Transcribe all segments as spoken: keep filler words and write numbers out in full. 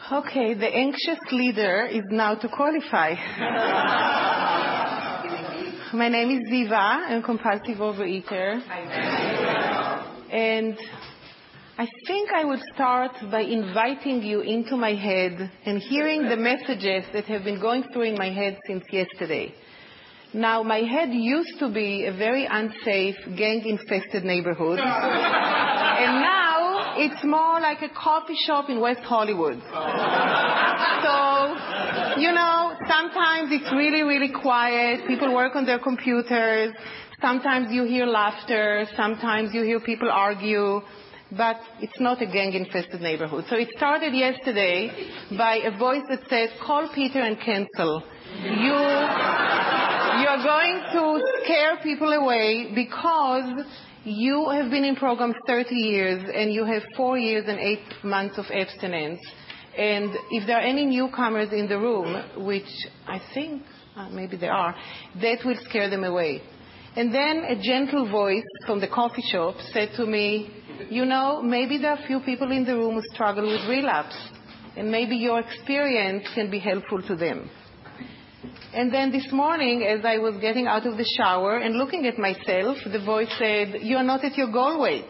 Okay, the anxious leader is now to qualify. My name is Ziva. I'm a compulsive overeater. And I think I would start by inviting you into my head and hearing the messages that have been going through in my head since yesterday. Now, my head used to be a very unsafe, gang-infested neighborhood. And now it's more like a coffee shop in West Hollywood. So, you know, sometimes it's really, really quiet. People work on their computers. Sometimes you hear laughter. Sometimes you hear people argue. But it's not a gang-infested neighborhood. So it started yesterday by a voice that said, call Peter and cancel. You, you're going to scare people away because you have been in programs thirty years and you have four years and eight months of abstinence. And if there are any newcomers in the room, which I think uh, maybe there are, that will scare them away. And then a gentle voice from the coffee shop said to me, you know, maybe there are a few people in the room who struggle with relapse, and maybe your experience can be helpful to them. And then this morning, as I was getting out of the shower and looking at myself, the voice said, you are not at your goal weight.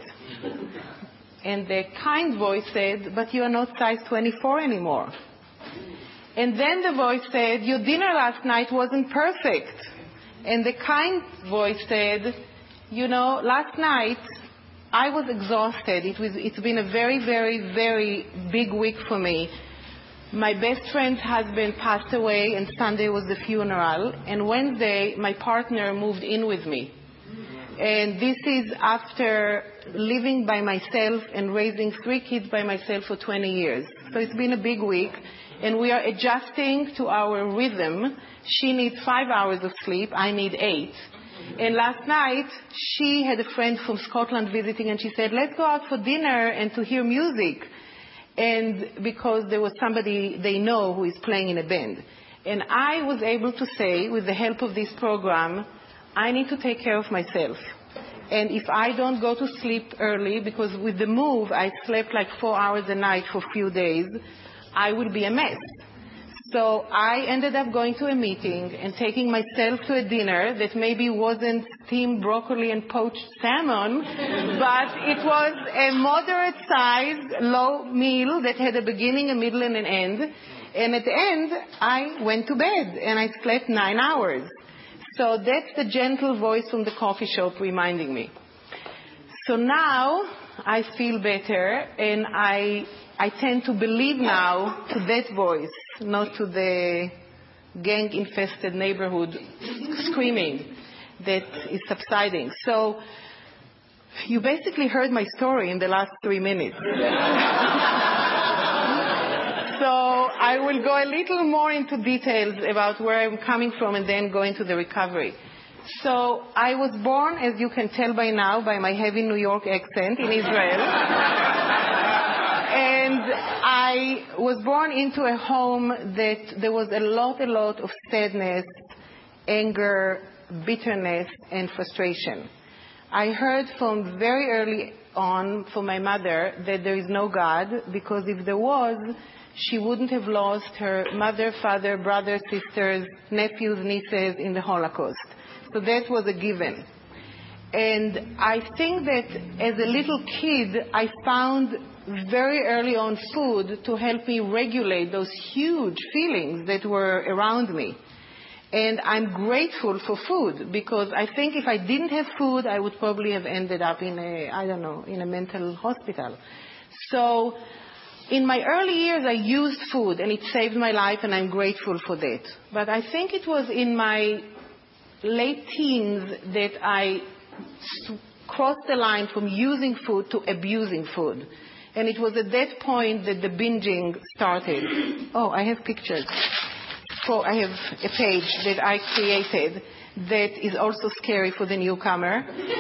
And the kind voice said, but you are not size twenty-four anymore. And then the voice said, your dinner last night wasn't perfect. And the kind voice said, you know, last night I was exhausted. It was, it's been a very, very, very big week for me. My best friend's husband passed away, and Sunday was the funeral. And Wednesday, my partner moved in with me. And this is after living by myself and raising three kids by myself for twenty years. So it's been a big week. And we are adjusting to our rhythm. She needs five hours of sleep. I need eight. And last night, she had a friend from Scotland visiting, and she said, let's go out for dinner and to hear music. And because there was somebody they know who is playing in a band. And I was able to say, with the help of this program, I need to take care of myself. And if I don't go to sleep early, because with the move, I slept like four hours a night for a few days, I will be a mess. So I ended up going to a meeting and taking myself to a dinner that maybe wasn't steamed broccoli and poached salmon, but it was a moderate-sized, low meal that had a beginning, a middle, and an end. And at the end, I went to bed, and I slept nine hours. So that's the gentle voice from the coffee shop reminding me. So now I feel better, and I... I tend to believe now to that voice, not to the gang-infested neighborhood screaming that is subsiding. So you basically heard my story in the last three minutes. So I will go a little more into details about where I'm coming from and then go into the recovery. So I was born, as you can tell by now, by my heavy New York accent, in Israel. And I was born into a home that there was a lot, a lot of sadness, anger, bitterness, and frustration. I heard from very early on from my mother that there is no God, because if there was, she wouldn't have lost her mother, father, brothers, sisters, nephews, nieces in the Holocaust. So that was a given. And I think that as a little kid, I found very early on food to help me regulate those huge feelings that were around me. And I'm grateful for food, because I think if I didn't have food, I would probably have ended up in a, I don't know, in a mental hospital. So in my early years, I used food, and it saved my life, and I'm grateful for that. But I think it was in my late teens that I crossed the line from using food to abusing food. And it was at that point that the binging started. Oh, I have pictures. So I have a page that I created that is also scary for the newcomer. Because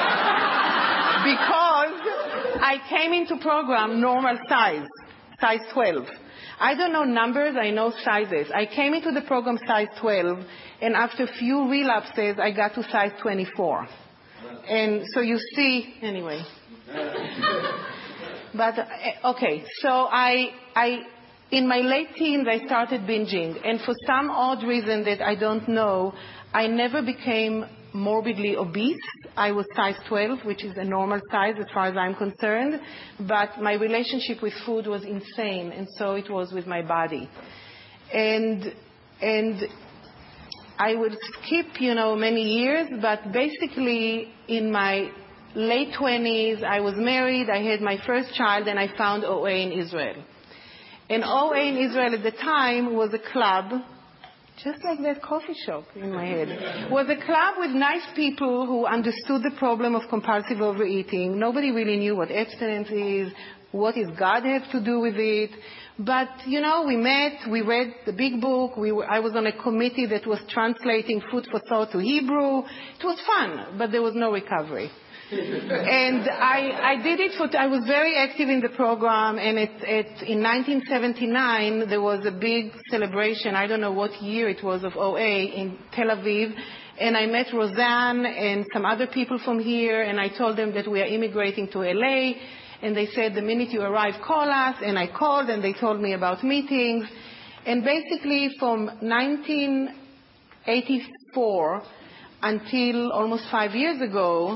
I came into program normal size, size twelve. I don't know numbers, I know sizes. I came into the program size twelve, and after a few relapses, I got to size twenty-four. And so you see, anyway. But, okay, so I, I, in my late teens, I started binging. And for some odd reason that I don't know, I never became morbidly obese. I was size twelve, which is a normal size as far as I'm concerned. But my relationship with food was insane, and so it was with my body. And and I would skip, you know, many years, but basically in my late twenties, I was married, I had my first child, and I found O A in Israel. And O A in Israel at the time was a club, just like that coffee shop in my head, was a club with nice people who understood the problem of compulsive overeating. Nobody really knew what abstinence is, what does God have to do with it. But, you know, we met, we read the big book, we were, I was on a committee that was translating Food for Thought to Hebrew. It was fun, but there was no recovery. And I, I did it for, I was very active in the program, and it, it, in nineteen seventy-nine, there was a big celebration, I don't know what year it was, of O A in Tel Aviv, and I met Roseanne and some other people from here, and I told them that we are immigrating to L A, and they said, the minute you arrive, call us, and I called, and they told me about meetings, and basically from nineteen eighty-four until almost five years ago,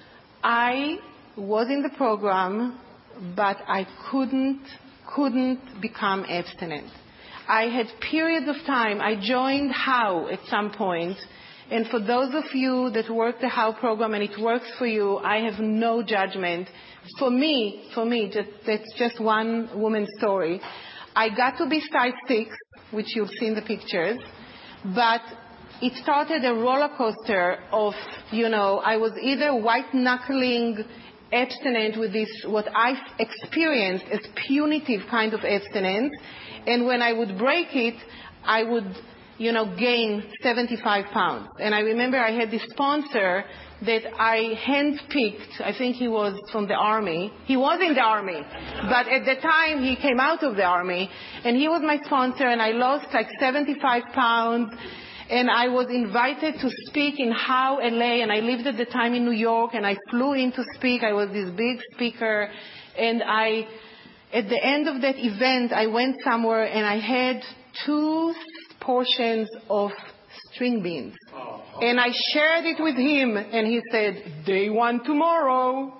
I was in the program, but I couldn't, couldn't become abstinent. I had periods of time. I joined How at some point, and for those of you that work the How program and it works for you, I have no judgment. For me, for me, just, that's just one woman's story. I got to be size six, which you've seen the pictures, but it started a roller coaster of, you know, I was either white-knuckling abstinent with this, what I experienced as punitive kind of abstinence, and when I would break it, I would, you know, gain seventy-five pounds. And I remember I had this sponsor that I handpicked. I think he was from the army. He was in the army, but at the time he came out of the army, and he was my sponsor, and I lost like seventy-five pounds. And I was invited to speak in How L A, and I lived at the time in New York, and I flew in to speak. I was this big speaker, and I, at the end of that event, I went somewhere, and I had two portions of string beans. Oh. And I shared it with him, and he said, day one tomorrow.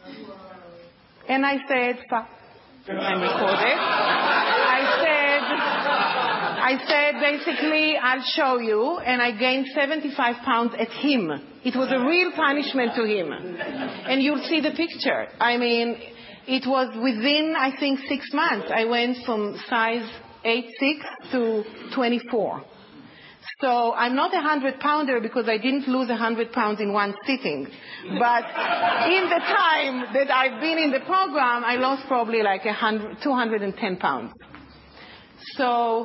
And I said, fuck. I'm recorded. I said, I said, basically, I'll show you, and I gained seventy-five pounds at him. It was a real punishment to him. And you'll see the picture. I mean, it was within, I think, six months. I went from size eight six to twenty-four. So I'm not a hundred-pounder because I didn't lose a hundred pounds in one sitting. But in the time that I've been in the program, I lost probably like a hundred, two hundred ten pounds. So...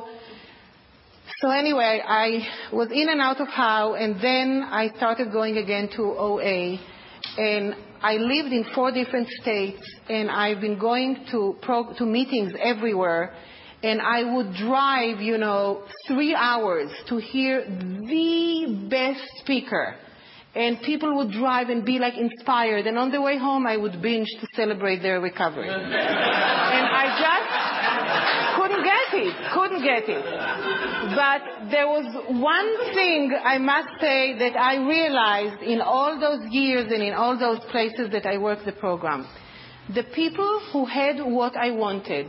So anyway, I was in and out of How, and then I started going again to O A, and I lived in four different states, and I've been going to pro- to meetings everywhere, and I would drive, you know, three hours to hear the best speaker, and people would drive and be like inspired, and on the way home I would binge to celebrate their recovery. And I just couldn't get it, couldn't get it. But there was one thing I must say that I realized in all those years and in all those places that I worked the program. The people who had what I wanted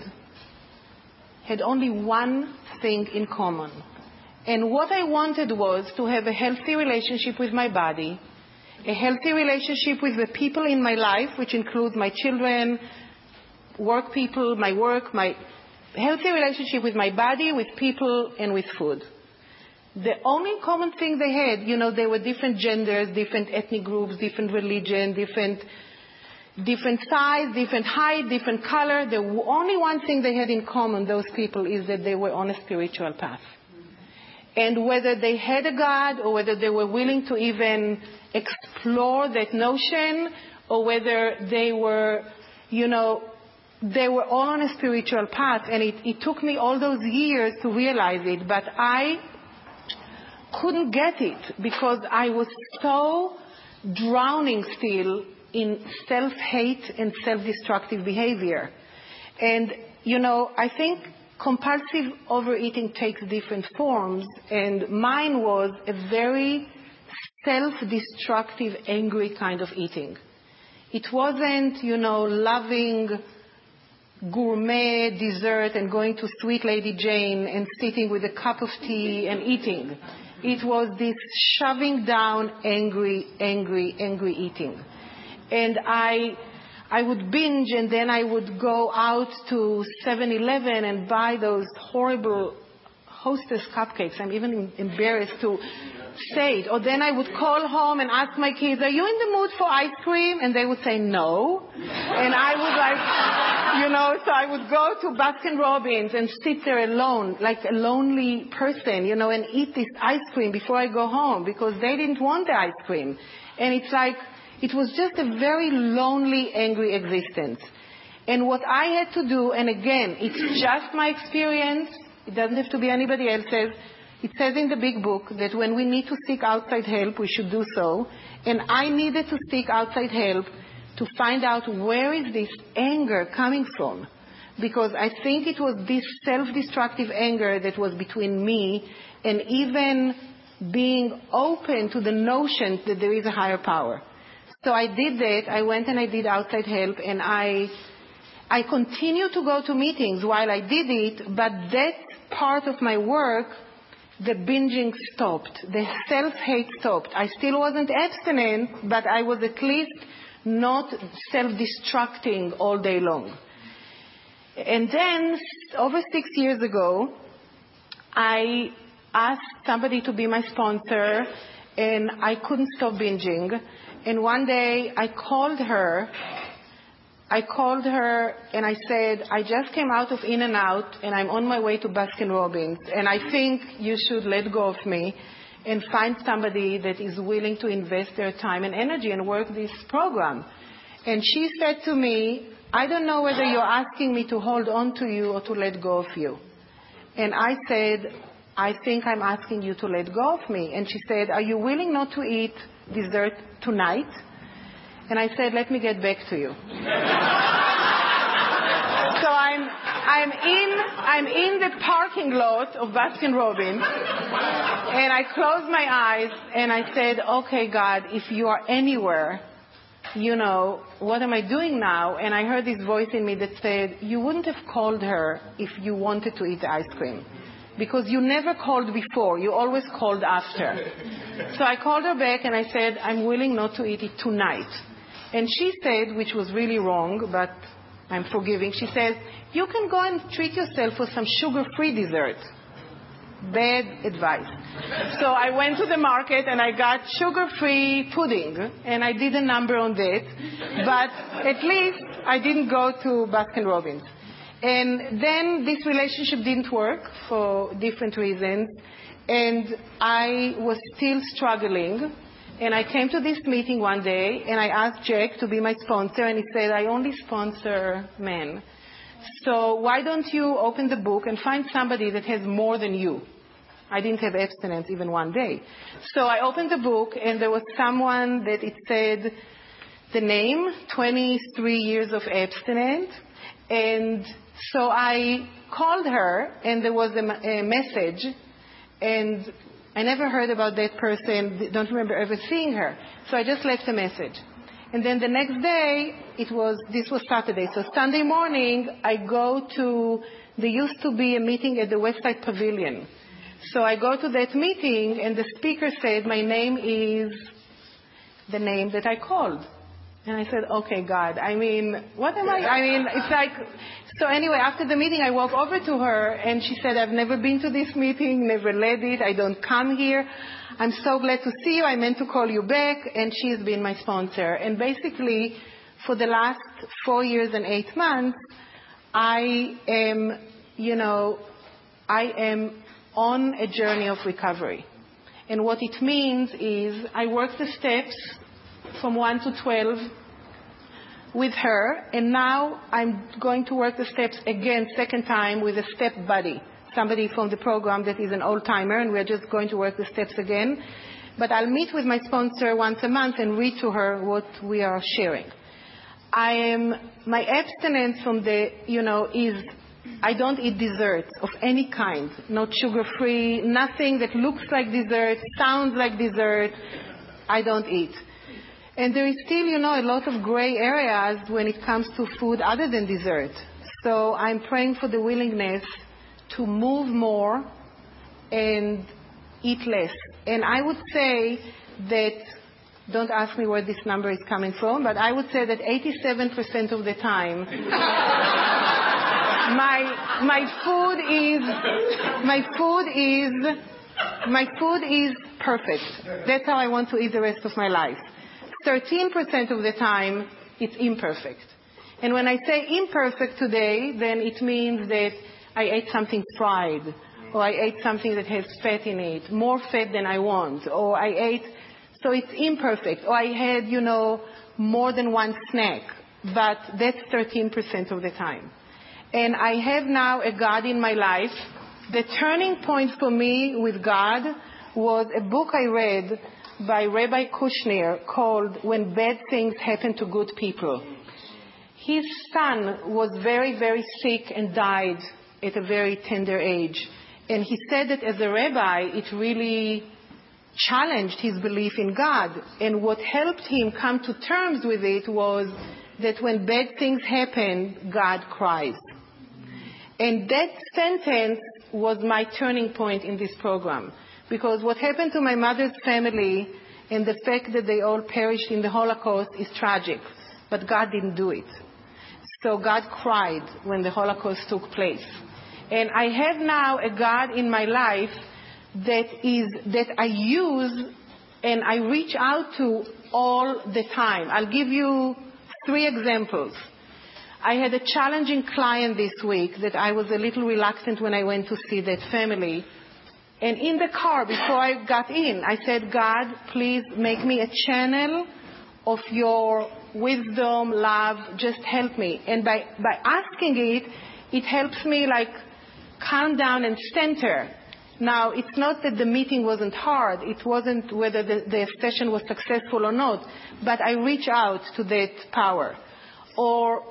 had only one thing in common. And what I wanted was to have a healthy relationship with my body, a healthy relationship with the people in my life, which includes my children, work people, my work, my healthy relationship with my body, with people, and with food. The only common thing they had, you know, they were different genders, different ethnic groups, different religion, different different size, different height, different color. The only one thing they had in common, those people, is that they were on a spiritual path. And whether they had a God or whether they were willing to even explore that notion, or whether they were, you know, they were all on a spiritual path, and it, it took me all those years to realize it, but I couldn't get it because I was so drowning still in self-hate and self-destructive behavior. And, you know, I think compulsive overeating takes different forms, and mine was a very self-destructive, angry kind of eating. It wasn't, you know, loving gourmet dessert and going to Sweet Lady Jane and sitting with a cup of tea and eating. It was this shoving down, angry, angry, angry eating. And I... I would binge, and then I would go out to seven eleven and buy those horrible Hostess cupcakes. I'm even embarrassed to say it. Or then I would call home and ask my kids, are you in the mood for ice cream? And they would say no. And I would like, you know, so I would go to Baskin Robbins and sit there alone, like a lonely person, you know, and eat this ice cream before I go home because they didn't want the ice cream. And it's like, it was just a very lonely, angry existence. And what I had to do, and again, it's just my experience, it doesn't have to be anybody else's. It says in the big book that when we need to seek outside help, we should do so. And I needed to seek outside help to find out where is this anger coming from. Because I think it was this self-destructive anger that was between me and even being open to the notion that there is a higher power. So I did that. I went and I did outside help, and I I continued to go to meetings while I did it, but that part of my work, the binging stopped. The self-hate stopped. I still wasn't abstinent, but I was at least not self-destructing all day long. And then, over six years ago, I asked somebody to be my sponsor, and I couldn't stop binging. And one day I called her, I called her and I said, I just came out of In-N-Out and I'm on my way to Baskin Robbins, and I think you should let go of me and find somebody that is willing to invest their time and energy and work this program. And she said to me, I don't know whether you're asking me to hold on to you or to let go of you. And I said, I think I'm asking you to let go of me. And she said, are you willing not to eat dessert tonight? And I said, let me get back to you. So I'm I'm in I'm in the parking lot of Baskin Robbins, and I closed my eyes and I said, okay, God, if you are anywhere, you know, what am I doing now? And I heard this voice in me that said, you wouldn't have called her if you wanted to eat the ice cream. Because you never called before. You always called after. So I called her back and I said, I'm willing not to eat it tonight. And she said, which was really wrong, but I'm forgiving. She said, you can go and treat yourself for some sugar-free dessert. Bad advice. So I went to the market and I got sugar-free pudding. And I did a number on that. But at least I didn't go to Baskin Robbins. And then this relationship didn't work for different reasons. And I was still struggling. And I came to this meeting one day and I asked Jack to be my sponsor. And he said, I only sponsor men. So why don't you open the book and find somebody that has more than you? I didn't have abstinence even one day. So I opened the book and there was someone that it said the name, twenty-three years of abstinence. And so I called her, and there was a, a message, and I never heard about that person, don't remember ever seeing her. So I just left a message. And then the next day, it was, this was Saturday, so Sunday morning, I go to, there used to be a meeting at the Westside Pavilion. So I go to that meeting, and the speaker said, my name is the name that I called. And I said, okay, God, I mean, what am I, I mean, it's like, so anyway, after the meeting, I walked over to her, and she said, I've never been to this meeting, never led it, I don't come here. I'm so glad to see you, I meant to call you back, and she has been my sponsor. And basically, for the last four years and eight months, I am, you know, I am on a journey of recovery. And what it means is I work the steps from one to twelve with her, and now I'm going to work the steps again, second time, with a step buddy, somebody from the program that is an old-timer, and we're just going to work the steps again. But I'll meet with my sponsor once a month and read to her what we are sharing. I am, my abstinence from the, you know, is I don't eat desserts of any kind, not sugar-free, nothing that looks like dessert, sounds like dessert, I don't eat. And there is still, you know, a lot of gray areas when it comes to food other than dessert. So I'm praying for the willingness to move more and eat less. And I would say that, don't ask me where this number is coming from, but I would say that eighty-seven percent of the time, my my food is my food is my food is perfect. That's how I want to eat the rest of my life. thirteen percent of the time, it's imperfect. And when I say imperfect today, then it means that I ate something fried, or I ate something that has fat in it, more fat than I want, or I ate, so it's imperfect, or I had, you know, more than one snack, but that's thirteen percent of the time. And I have now a God in my life. The turning point for me with God was a book I read by Rabbi Kushner called When Bad Things Happen to Good People. His son was very, very sick and died at a very tender age. And he said that as a rabbi, it really challenged his belief in God. And what helped him come to terms with it was that when bad things happen, God cries. And that sentence was my turning point in this program. Because what happened to my mother's family and the fact that they all perished in the Holocaust is tragic. But God didn't do it. So God cried when the Holocaust took place. And I have now a God in my life that is that I use and I reach out to all the time. I'll give you three examples. I had a challenging client this week that I was a little reluctant when I went to see that family. And in the car, before I got in, I said, God, please make me a channel of your wisdom, love, just help me. And by, by asking it, it helps me like calm down and center. Now, it's not that the meeting wasn't hard. It wasn't whether the, the session was successful or not. But I reach out to that power. Or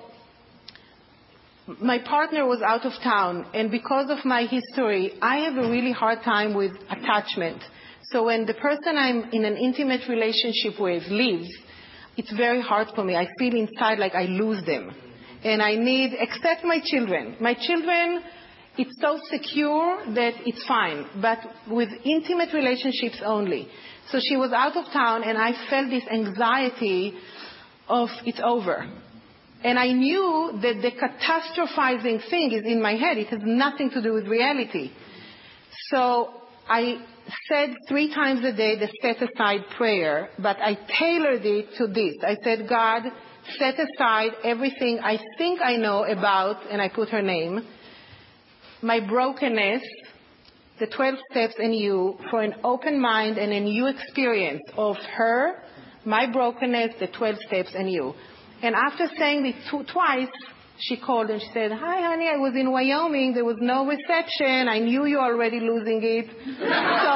my partner was out of town, and because of my history, I have a really hard time with attachment. So when the person I'm in an intimate relationship with leaves, it's very hard for me. I feel inside like I lose them. And I need, except my children. My children, it's so secure that it's fine. But with intimate relationships only. So she was out of town, and I felt this anxiety of it's over. And I knew that the catastrophizing thing is in my head. It has nothing to do with reality. So I said three times a day the set-aside prayer, but I tailored it to this. I said, God, set aside everything I think I know about, and I put her name, my brokenness, the twelve steps in you, for an open mind and a new experience of her, my brokenness, the twelve steps in you. And after saying it tw- twice, she called and she said, hi, honey, I was in Wyoming. There was no reception. I knew you were already losing it. So,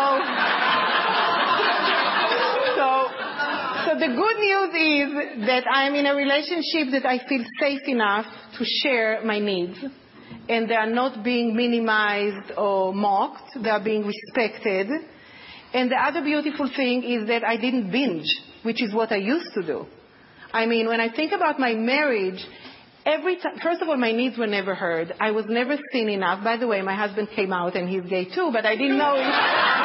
so, so the good news is that I'm in a relationship that I feel safe enough to share my needs. And they are not being minimized or mocked. They are being respected. And the other beautiful thing is that I didn't binge, which is what I used to do. I mean, when I think about my marriage, every time, first of all, my needs were never heard. I was never seen enough. By the way, my husband came out and he's gay too, but I didn't know it.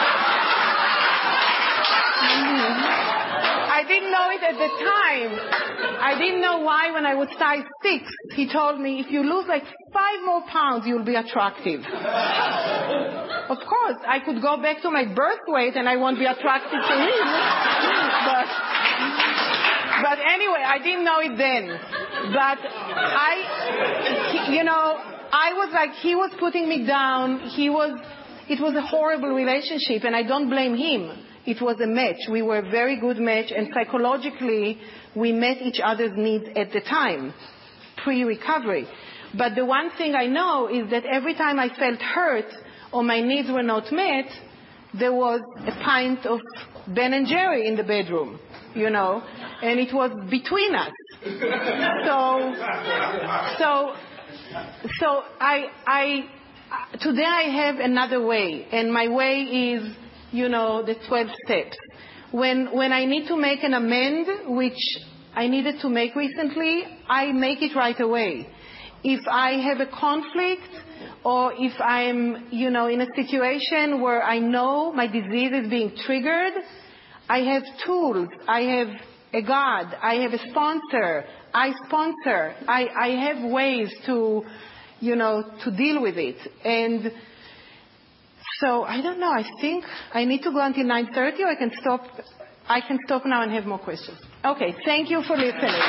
I didn't know it at the time. I didn't know why when I was size six. He told me, if you lose like five more pounds, you'll be attractive. Of course, I could go back to my birth weight and I won't be attractive to him. But... But anyway, I didn't know it then. But I, he, you know, I was like, he was putting me down. He was, it was a horrible relationship, and I don't blame him. It was a match. We were a very good match, and psychologically, we met each other's needs at the time, pre-recovery. But the one thing I know is that every time I felt hurt or my needs were not met, there was a pint of Ben and Jerry in the bedroom, you know, and it was between us. So, so so I, I, today I have another way, and my way is, you know, the twelve steps. When, when I need to make an amend, which I needed to make recently, I make it right away. If I have a conflict, or if I'm, you know, in a situation where I know my disease is being triggered, I have tools. I have a God. I have a sponsor. I sponsor. I, I have ways to, you know, to deal with it. And so, I don't know. I think I need to go until nine thirty, or I can stop. I can stop now and have more questions. Okay. Thank you for listening.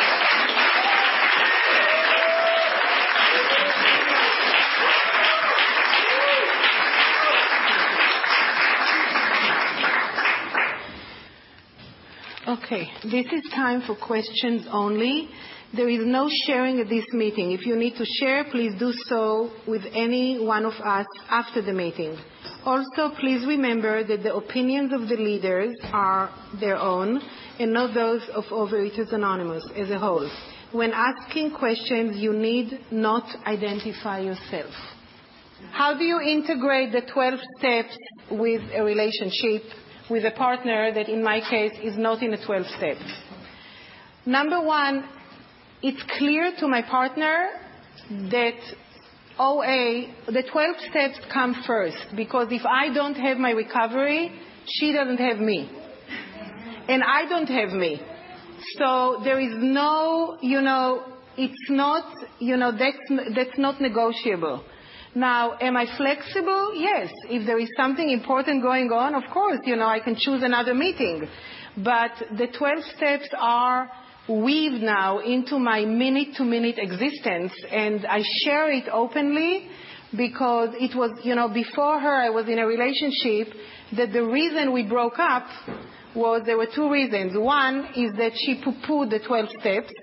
Okay, this is time for questions only. There is no sharing at this meeting. If you need to share, please do so with any one of us after the meeting. Also, please remember that the opinions of the leaders are their own and not those of Overeaters Anonymous as a whole. When asking questions, you need not identify yourself. How do you integrate the twelve steps with a relationship with a partner that, in my case, is not in the twelve steps? Number one, it's clear to my partner that O A, the twelve steps come first, because if I don't have my recovery, she doesn't have me. And I don't have me. So there is no, you know, it's not, you know, that's, that's not negotiable. Now, am I flexible? Yes. If there is something important going on, of course, you know, I can choose another meeting. But the twelve steps are weaved now into my minute-to-minute existence, and I share it openly because it was, you know, before her I was in a relationship that the reason we broke up was there were two reasons. One is that she poo-pooed the twelve steps.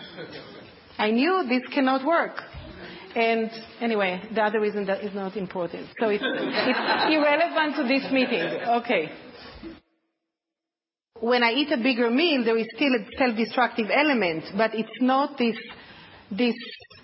I knew this cannot work. And anyway, the other reason that is not important. So it's, it's irrelevant to this meeting. Okay. When I eat a bigger meal, there is still a self-destructive element, but it's not this, this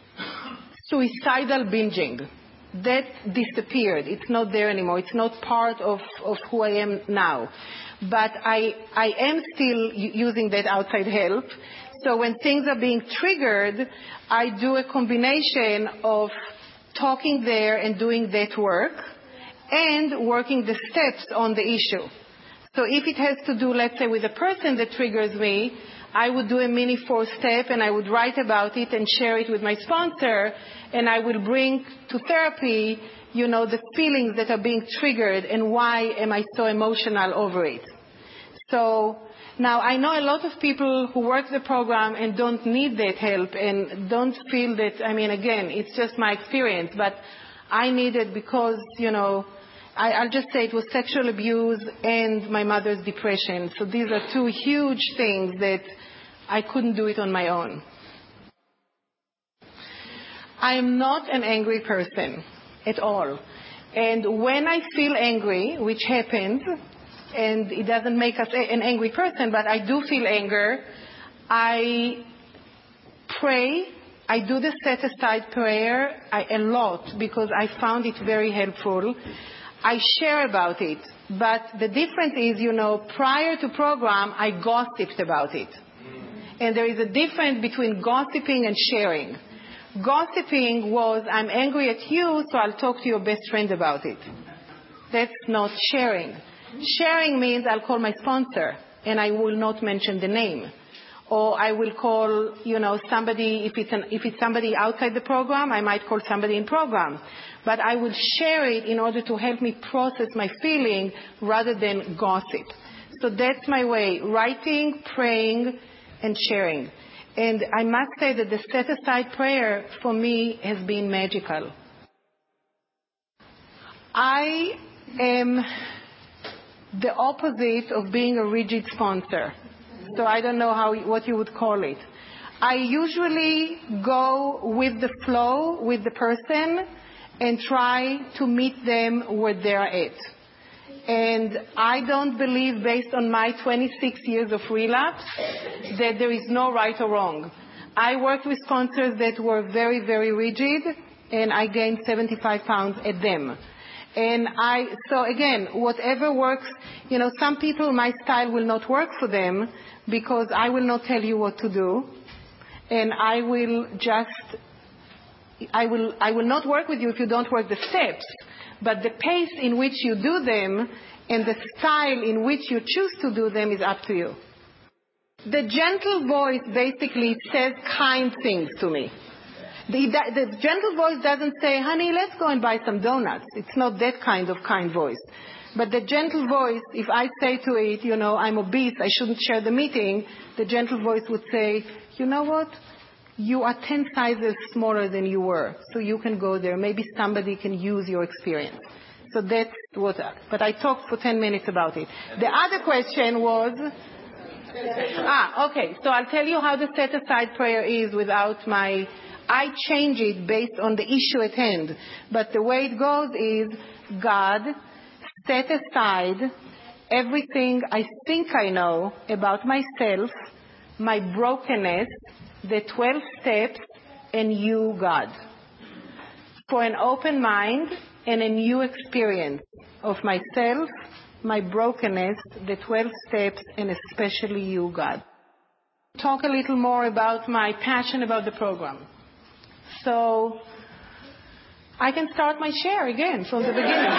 suicidal binging. That disappeared. It's not there anymore. It's not part of, of who I am now. But I, I am still using that outside help. So when things are being triggered, I do a combination of talking there and doing that work and working the steps on the issue. So if it has to do, let's say, with a person that triggers me, I would do a mini four-step and I would write about it and share it with my sponsor, and I will bring to therapy, you know, the feelings that are being triggered and why am I so emotional over it. So now, I know a lot of people who work the program and don't need that help and don't feel that, I mean, again, it's just my experience, but I need it because, you know, I, I'll just say it was sexual abuse and my mother's depression. So these are two huge things that I couldn't do it on my own. I am not an angry person at all. And when I feel angry, which happens, and it doesn't make us an angry person, but I do feel anger, I pray. I do the set-aside prayer I, a lot because I found it very helpful. I share about it. But the difference is, you know, prior to program, I gossiped about it. And there is a difference between gossiping and sharing. Gossiping was, I'm angry at you, so I'll talk to your best friend about it. That's not sharing. Sharing means I'll call my sponsor and I will not mention the name. Or I will call, you know, somebody, if it's, an, if it's somebody outside the program, I might call somebody in program. But I will share it in order to help me process my feeling rather than gossip. So that's my way, writing, praying, and sharing. And I must say that the set-aside prayer for me has been magical. I am the opposite of being a rigid sponsor. So I don't know how what you would call it. I usually go with the flow with the person and try to meet them where they're at. And I don't believe, based on my twenty-six years of relapse, that there is no right or wrong. I worked with sponsors that were very, very rigid, and I gained seventy-five pounds at them. And I, so again, whatever works, you know, some people, my style will not work for them because I will not tell you what to do. And I will just, I will, I will not work with you if you don't work the steps. But the pace in which you do them and the style in which you choose to do them is up to you. The gentle voice basically says kind things to me. The, the gentle voice doesn't say, honey, let's go and buy some donuts. It's not that kind of kind voice. But the gentle voice, if I say to it, you know, I'm obese, I shouldn't share the meeting, the gentle voice would say, you know what? You are ten sizes smaller than you were, so you can go there. Maybe somebody can use your experience. So that's what, but I talked for ten minutes about it. The other question was, ah, okay, so I'll tell you how the set-aside prayer is without my, I change it based on the issue at hand. But the way it goes is, God, set aside everything I think I know about myself, my brokenness, the twelve steps, and you, God, for an open mind and a new experience of myself, my brokenness, the twelve steps, and especially you, God. Talk a little more about my passion about the program. So I can start my share again from the beginning.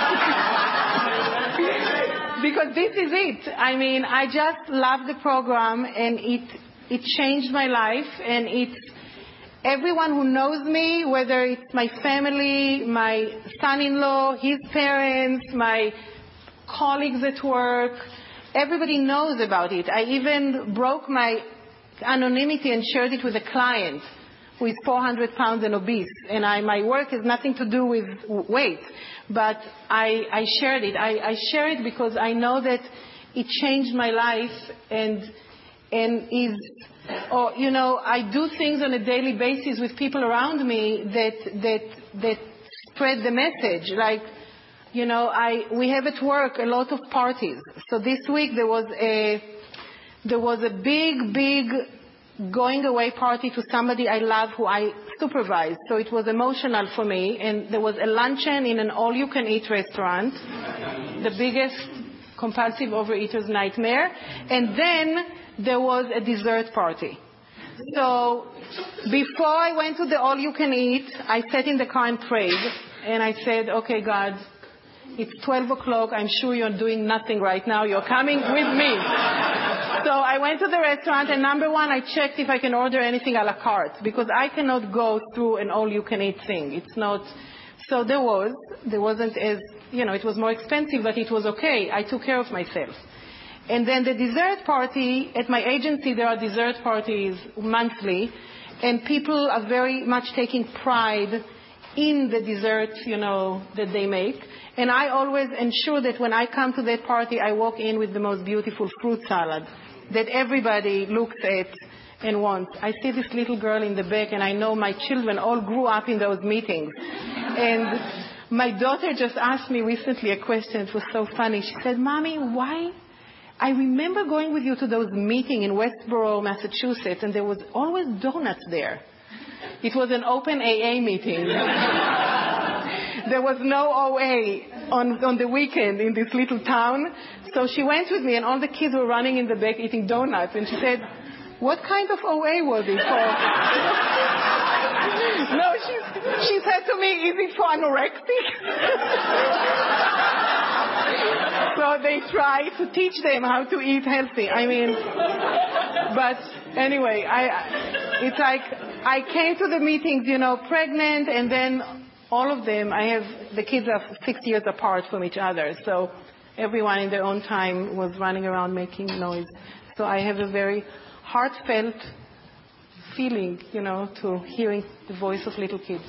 Because this is it. I mean, I just love the program, and it it changed my life, and it's everyone who knows me, whether it's my family, my son-in-law, his parents, my colleagues at work, everybody knows about it. I even broke my anonymity and shared it with a client who is four hundred pounds and obese. And I, my work has nothing to do with weight, but I, I shared it. I, I share it because I know that it changed my life, and and is, or you know, I do things on a daily basis with people around me that that that spread the message. Like, you know, I we have at work a lot of parties. So this week there was a there was a big big going away party to somebody I love who I supervise. So it was emotional for me. And there was a luncheon in an all-you-can-eat restaurant, the biggest compulsive overeater's nightmare. And then there was a dessert party. So before I went to the all-you-can-eat, I sat in the car and prayed. And I said, okay, God, it's twelve o'clock. I'm sure you're doing nothing right now. You're coming with me. So I went to the restaurant, and number one, I checked if I can order anything a la carte, because I cannot go through an all-you-can-eat thing. It's not. So there was. There wasn't as, you know, it was more expensive, but it was okay. I took care of myself. And then the dessert party, at my agency, there are dessert parties monthly, and people are very much taking pride in the desserts, you know, that they make. And I always ensure that when I come to that party, I walk in with the most beautiful fruit salad that everybody looks at and wants. I see this little girl in the back, and I know my children all grew up in those meetings. And my daughter just asked me recently a question. It was so funny. She said, Mommy, why? I remember going with you to those meetings in Westboro, Massachusetts, and there was always donuts there. It was an open A A meeting. There was no O A on, on the weekend in this little town. So she went with me, and all the kids were running in the back eating donuts. And she said, what kind of O A was it for? No, she, she said to me, is it for anorexic? So they try to teach them how to eat healthy. I mean, but anyway, I, it's like I came to the meetings, you know, pregnant, and then all of them, I have, the kids are six years apart from each other. So everyone in their own time was running around making noise. So I have a very heartfelt feeling, you know, to hearing the voice of little kids.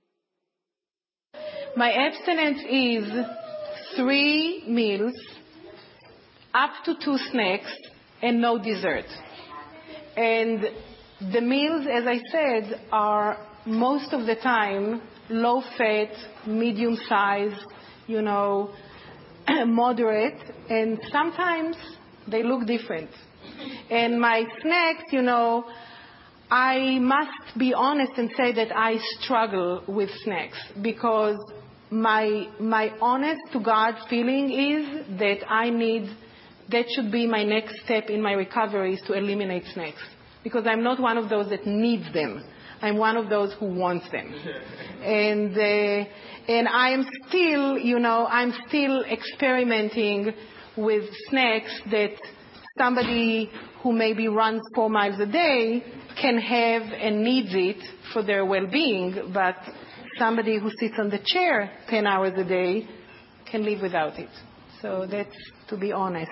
My abstinence is three meals, up to two snacks, and no dessert. And the meals, as I said, are most of the time low fat, medium size, you know, moderate, and sometimes they look different. And my snacks, you know, I must be honest and say that I struggle with snacks because my my honest to God feeling is that I need, that should be my next step in my recovery, is to eliminate snacks. Because I'm not one of those that needs them. I'm one of those who wants them. and uh, and I am still, you know, I'm still experimenting with snacks that somebody who maybe runs four miles a day can have and needs it for their well-being, but somebody who sits on the chair ten hours a day can live without it. So that's to be honest.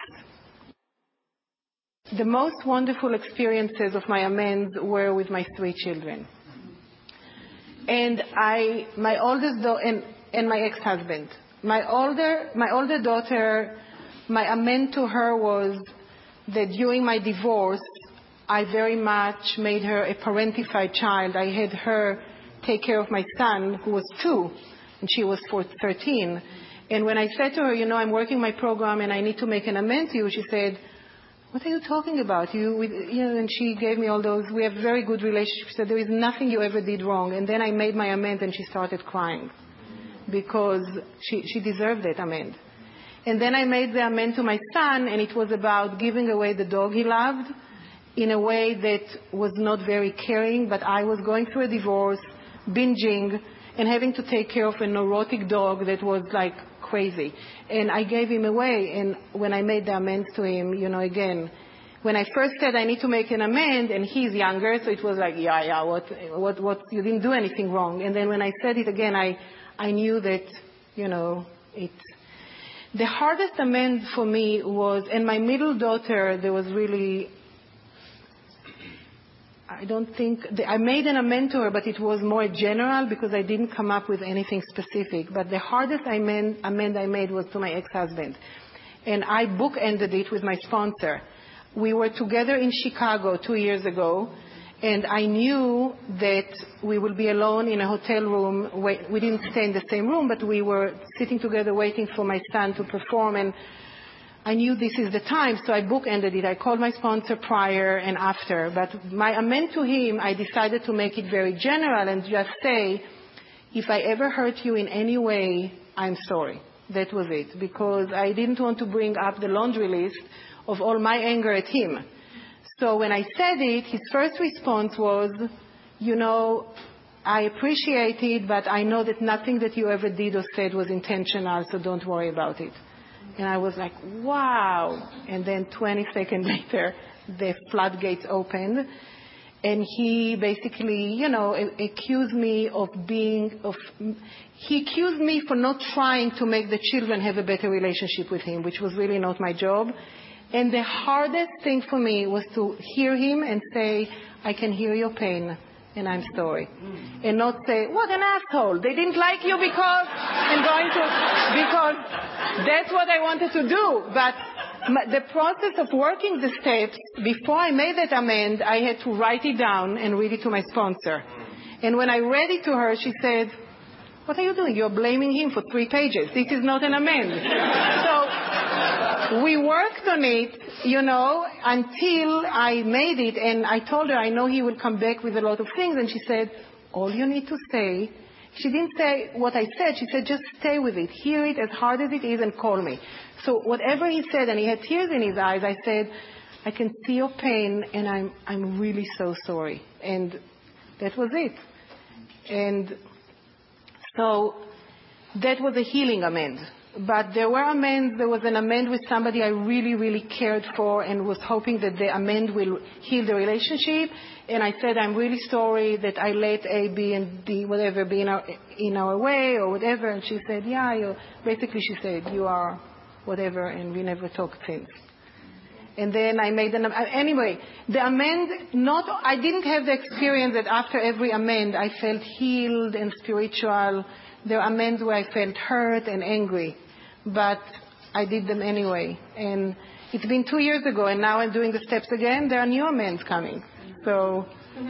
The most wonderful experiences of my amends were with my three children. And I, my oldest daughter, and, and my ex-husband. My older, my older daughter, my amend to her was that during my divorce, I very much made her a parentified child. I had her take care of my son, who was two, and she was thirteen. And when I said to her, you know, I'm working my program and I need to make an amend to you, she said, what are you talking about? You, with, you know, and she gave me all those. We have very good relationships. She said, there is nothing you ever did wrong. And then I made my amend and she started crying because she, she deserved that amend. And then I made the amend to my son, and it was about giving away the dog he loved in a way that was not very caring, but I was going through a divorce, binging, and having to take care of a neurotic dog that was like crazy. And I gave him away, and when I made the amends to him, you know, again, when I first said I need to make an amend, and he's younger, so it was like, yeah, yeah, what, what, what, you didn't do anything wrong. And then when I said it again, I, I knew that, you know, it. The hardest amend for me was, and my middle daughter, there was really, I don't think, I made an amend to her, but it was more general because I didn't come up with anything specific. But the hardest amend, amend I made was to my ex-husband. And I bookended it with my sponsor. We were together in Chicago two years ago, and I knew that we would be alone in a hotel room. We didn't stay in the same room, but we were sitting together waiting for my son to perform, and I knew this is the time, so I bookended it. I called my sponsor prior and after. But my amend to him, I decided to make it very general and just say, if I ever hurt you in any way, I'm sorry. That was it. Because I didn't want to bring up the laundry list of all my anger at him. So when I said it, his first response was, you know, I appreciate it, but I know that nothing that you ever did or said was intentional, so don't worry about it. And I was like, wow. And then twenty seconds later, the floodgates opened. And he basically, you know, accused me of being, of, he accused me for not trying to make the children have a better relationship with him, which was really not my job. And the hardest thing for me was to hear him and say, I can hear your pain, and I'm sorry. Mm. And not say, what an asshole. They didn't like you because I'm going to, because that's what I wanted to do. But my, the process of working the steps, before I made that amend, I had to write it down and read it to my sponsor. And when I read it to her, she said, what are you doing? You're blaming him for three pages. This is not an amend. So we worked on it, you know, until I made it. And I told her, I know he will come back with a lot of things. And she said, all you need to say, she didn't say what I said. She said, just stay with it. Hear it as hard as it is and call me. So whatever he said, and he had tears in his eyes, I said, I can see your pain, and I'm, I'm really so sorry. And that was it. And so that was a healing amend. But there were amends. There was an amend with somebody I really, really cared for and was hoping that the amend will heal the relationship. And I said, I'm really sorry that I let A, B, and D, whatever, be in our, in our way or whatever. And she said, yeah, you, basically she said, you are whatever, and we never talked since. And then I made an, anyway, the amend, not, I didn't have the experience that after every amend I felt healed and spiritual. There are amends where I felt hurt and angry, but I did them anyway. And it's been two years ago, and now I'm doing the steps again. There are new amends coming. So,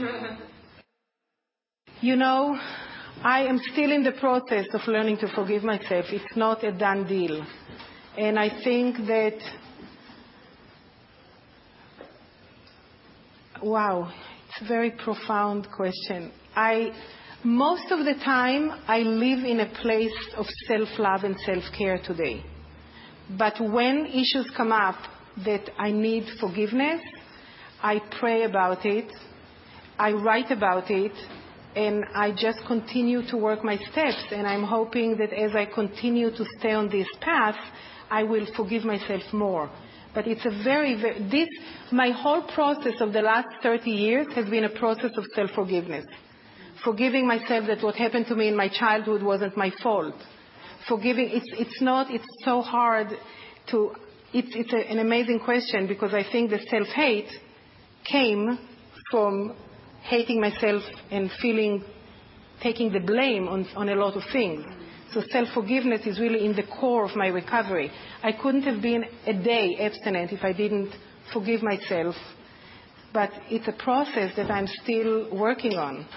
you know, I am still in the process of learning to forgive myself. It's not a done deal. And I think that, wow, It's a very profound question. I, most of the time, I live in a place of self-love and self-care today. But when issues come up that I need forgiveness, I pray about it, I write about it, and I just continue to work my steps. And I'm hoping that as I continue to stay on this path, I will forgive myself more. But it's a very, very, this, my whole process of the last thirty years has been a process of self-forgiveness. Forgiving myself that what happened to me in my childhood wasn't my fault. Forgiving, it's, it's not, it's so hard to, it's, it's a, an amazing question, because I think the self-hate came from hating myself and feeling, taking the blame on, on a lot of things. So self-forgiveness is really in the core of my recovery. I couldn't have been a day abstinent if I didn't forgive myself. But it's a process that I'm still working on.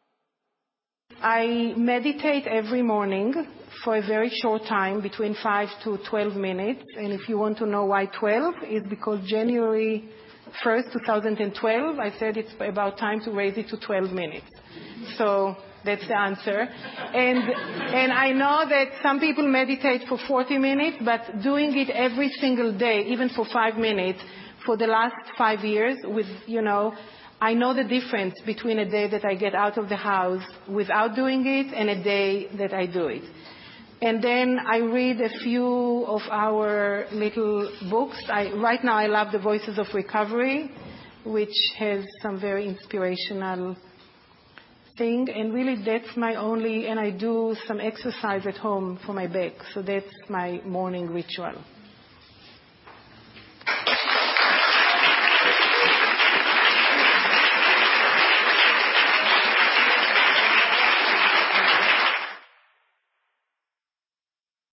I meditate every morning for a very short time, between five to twelve minutes. And if you want to know why twelve, it's because January first, twenty twelve, I said it's about time to raise it to twelve minutes. So that's the answer. And, and I know that some people meditate for forty minutes, but doing it every single day, even for five minutes, for the last five years, with, you know, I know the difference between a day that I get out of the house without doing it and a day that I do it. And then I read a few of our little books. I, right now I love The Voices of Recovery, which has some very inspirational thing. And really that's my only, and I do some exercise at home for my back. So that's my morning ritual.